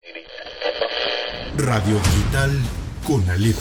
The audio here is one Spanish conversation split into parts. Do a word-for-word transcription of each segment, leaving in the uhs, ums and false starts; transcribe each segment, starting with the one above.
Radio Digital Conalep.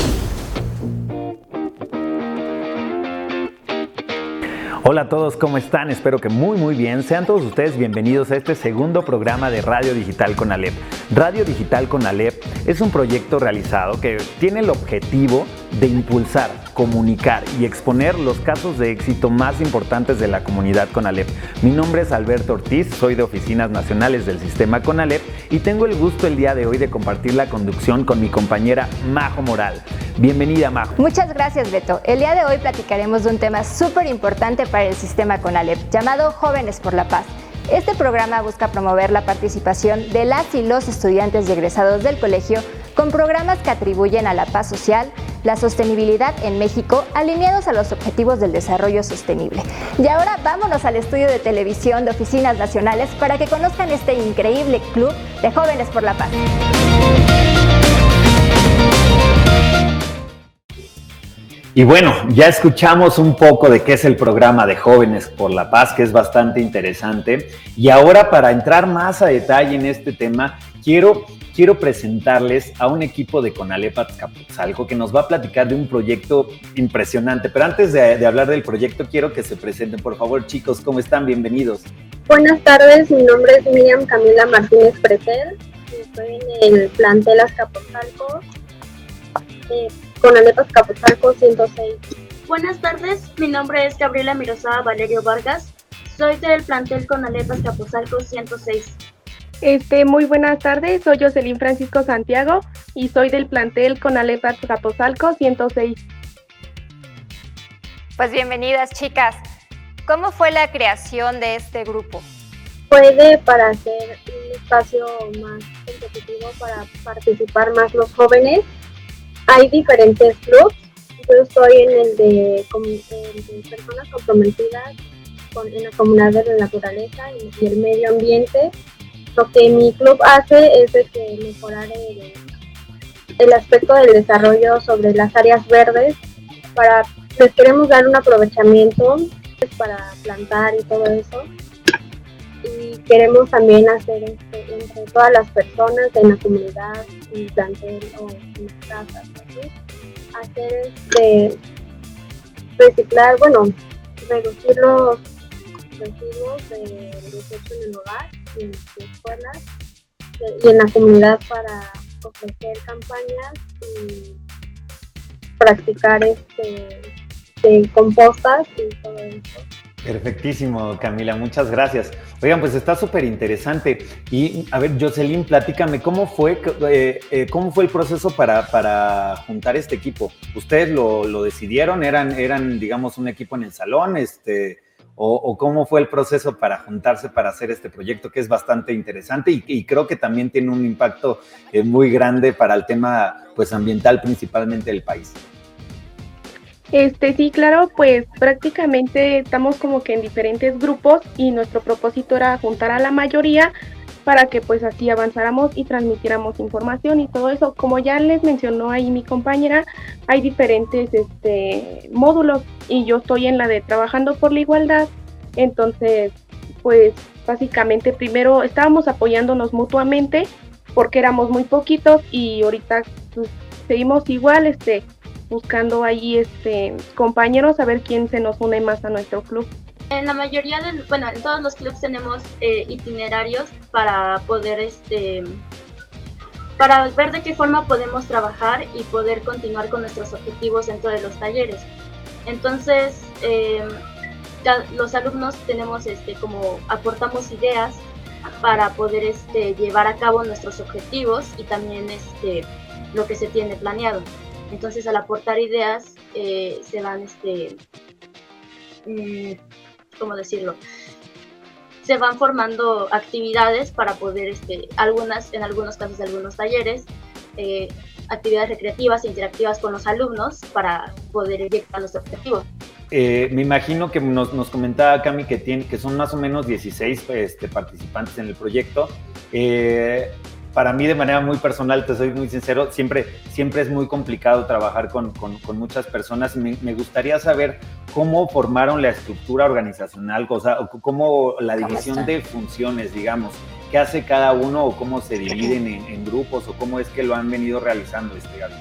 Hola a todos, ¿cómo están? Espero que muy muy bien. Sean todos ustedes bienvenidos a este segundo programa de Radio Digital Conalep. Radio Digital Conalep es un proyecto realizado que tiene el objetivo de impulsar, comunicar y exponer los casos de éxito más importantes de la comunidad Conalep. Mi nombre es Alberto Ortiz, soy de Oficinas Nacionales del Sistema Conalep y tengo el gusto el día de hoy de compartir la conducción con mi compañera Majo Moral. Bienvenida, Majo. Muchas gracias, Beto. El día de hoy platicaremos de un tema súper importante para el Sistema Conalep, llamado Jóvenes por la Paz. Este programa busca promover la participación de las y los estudiantes y egresados del colegio con programas que atribuyen a la paz social, la sostenibilidad en México, alineados a los objetivos del desarrollo sostenible. Y ahora vámonos al estudio de televisión de Oficinas Nacionales para que conozcan este increíble club de Jóvenes por la Paz. Y bueno, ya escuchamos un poco de qué es el programa de Jóvenes por la Paz, que es bastante interesante. Y ahora, para entrar más a detalle en este tema, quiero, quiero presentarles a un equipo de Conalep Azcapotzalco que nos va a platicar de un proyecto impresionante. Pero antes de, de hablar del proyecto, quiero que se presenten, por favor, chicos. ¿Cómo están? Bienvenidos. Buenas tardes, mi nombre es Miriam Camila Martínez Pretel. Estoy en el plantel Azcapotzalco. Eh, Conalep Azcapotzalco ciento seis. Buenas tardes, mi nombre es Gabriela Miroslava Valerio Vargas, soy del plantel Conalep Azcapotzalco ciento seis. Este, muy buenas tardes, soy Jocelyn Francisco Santiago y soy del plantel Conalep Azcapotzalco ciento seis. Pues bienvenidas, chicas. ¿Cómo fue la creación de este grupo? Puede para hacer un espacio más competitivo para participar más los jóvenes. Hay diferentes clubs. Yo estoy en el de, el de personas comprometidas con, en la comunidad de la naturaleza y, y el medio ambiente. Lo que mi club hace es de que mejorar el, el aspecto del desarrollo sobre las áreas verdes. Para, les queremos dar un aprovechamiento para plantar y todo eso. Y queremos también hacer este, entre todas las personas de la comunidad, en el plantel o en las casas, ¿sí? Hacer este, reciclar, bueno, reducir los residuos de desecho en el hogar, en las escuelas y en la comunidad para ofrecer campañas y practicar este, de compostas y todo eso. Perfectísimo, Camila, muchas gracias. Oigan, pues está súper interesante. Y a ver, Jocelyn, platícame, ¿cómo fue, eh, eh, cómo fue el proceso para, para juntar este equipo? ¿Ustedes lo, lo decidieron? ¿Eran, eran, digamos, un equipo en el salón? Este, o, ¿O cómo fue el proceso para juntarse para hacer este proyecto que es bastante interesante y, y creo que también tiene un impacto eh, muy grande para el tema pues, ambiental, principalmente del país? Este, sí, claro, pues prácticamente estamos como que en diferentes grupos y nuestro propósito era juntar a la mayoría para que pues así avanzáramos y transmitiéramos información y todo eso. Como ya les mencionó ahí mi compañera, hay diferentes este, módulos y yo estoy en la de Trabajando por la Igualdad. Entonces, pues básicamente primero estábamos apoyándonos mutuamente porque éramos muy poquitos y ahorita pues, seguimos igual, este... buscando ahí este compañeros a ver quién se nos une más a nuestro club. En la mayoría de, bueno, en todos los clubs tenemos eh, itinerarios para poder este para ver de qué forma podemos trabajar y poder continuar con nuestros objetivos dentro de los talleres. Entonces, eh, los alumnos tenemos este como aportamos ideas para poder este llevar a cabo nuestros objetivos y también este lo que se tiene planeado. Entonces, al aportar ideas, eh, se van, este, mmm, ¿cómo decirlo? Se van formando actividades para poder, este, algunas, en algunos casos de algunos talleres, eh, actividades recreativas e interactivas con los alumnos para poder llegar a los objetivos. Eh, me imagino que nos, nos comentaba Cami que, tiene, que son más o menos dieciséis este, participantes en el proyecto. Eh, Para mí, de manera muy personal, te soy muy sincero, siempre, siempre es muy complicado trabajar con, con, con muchas personas. Me, me gustaría saber ¿cómo formaron la estructura organizacional? O sea, ¿cómo la división de funciones, digamos? ¿Qué hace cada uno o cómo se dividen en, en grupos o cómo es que lo han venido realizando, este Gaby?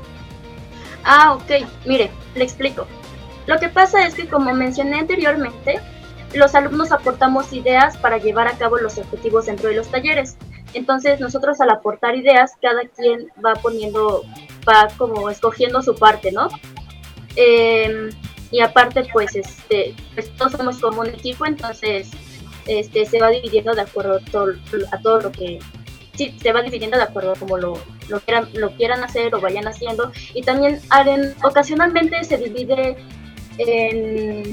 Ah, ok. Mire, le explico. Lo que pasa es que, como mencioné anteriormente, los alumnos aportamos ideas para llevar a cabo los objetivos dentro de los talleres. Entonces, nosotros al aportar ideas, cada quien va poniendo, va como escogiendo su parte, ¿no? Eh, y aparte, pues, este, pues todos somos como un equipo, entonces este, se va dividiendo de acuerdo a todo, a todo lo que... Sí, se va dividiendo de acuerdo a como lo, lo, quieran, lo quieran hacer o vayan haciendo. Y también en, ocasionalmente se divide en,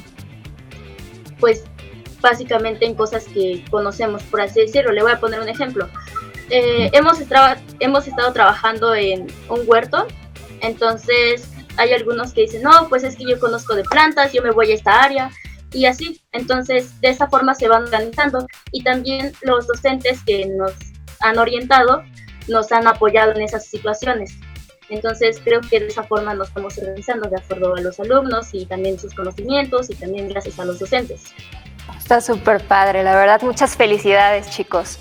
pues, básicamente en cosas que conocemos, por así decirlo. Le voy a poner un ejemplo. Eh, hemos, estado, hemos estado trabajando en un huerto, entonces hay algunos que dicen, no, pues es que yo conozco de plantas, yo me voy a esta área, y así. Entonces, de esa forma se van organizando. Y también los docentes que nos han orientado, nos han apoyado en esas situaciones. Entonces creo que de esa forma nos estamos organizando de acuerdo a los alumnos y también sus conocimientos y también gracias a los docentes. Está súper padre, la verdad, muchas felicidades, chicos.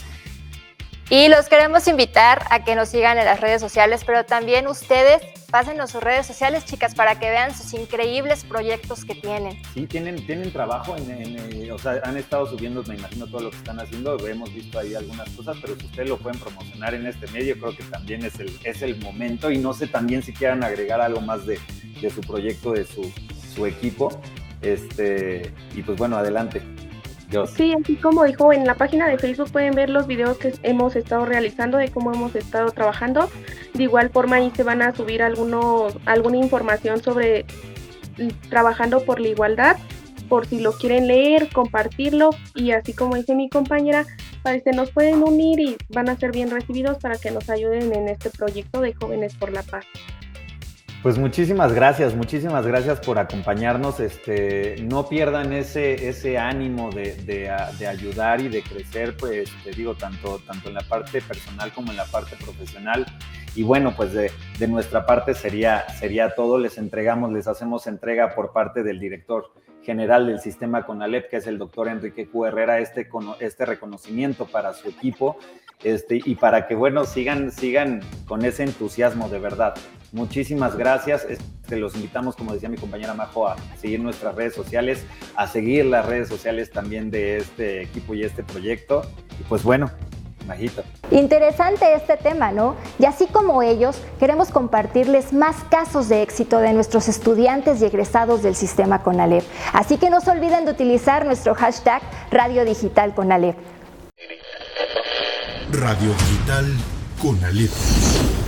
Y los queremos invitar a que nos sigan en las redes sociales, pero también ustedes pásenos sus redes sociales, chicas, para que vean sus increíbles proyectos que tienen. Sí, tienen, tienen trabajo, en, en, o sea, han estado subiendo, me imagino, todo lo que están haciendo. Hemos visto ahí algunas cosas, pero si ustedes lo pueden promocionar en este medio, creo que también es el, es el momento. Y no sé también si quieran agregar algo más de, de su proyecto, de su, su equipo. Este, y pues bueno, adelante. Dios. Sí, así como dijo, en la página de Facebook pueden ver los videos que hemos estado realizando de cómo hemos estado trabajando. De igual forma ahí se van a subir algunos, alguna información sobre trabajando por la igualdad, por si lo quieren leer, compartirlo, y así como dice mi compañera, pues se nos pueden unir y van a ser bien recibidos para que nos ayuden en este proyecto de Jóvenes por la Paz. Pues muchísimas gracias, muchísimas gracias por acompañarnos. Este, no pierdan ese, ese ánimo de, de, de ayudar y de crecer, pues te digo, tanto, tanto en la parte personal como en la parte profesional. Y bueno, pues de, de nuestra parte sería, sería todo. Les entregamos, les hacemos entrega por parte del director general del sistema CONALEP, que es el doctor Enrique Q. Herrera, este, este reconocimiento para su equipo, este, y para que, bueno, sigan, sigan con ese entusiasmo, de verdad. Muchísimas gracias. Este, los invitamos, como decía mi compañera Majo, a seguir nuestras redes sociales, a seguir las redes sociales también de este equipo y este proyecto. Y pues bueno, Majito. Interesante este tema, ¿no? Y así como ellos, queremos compartirles más casos de éxito de nuestros estudiantes y egresados del sistema CONALEP. Así que no se olviden de utilizar nuestro hashtag Radio Digital CONALEP. Radio Digital CONALEP.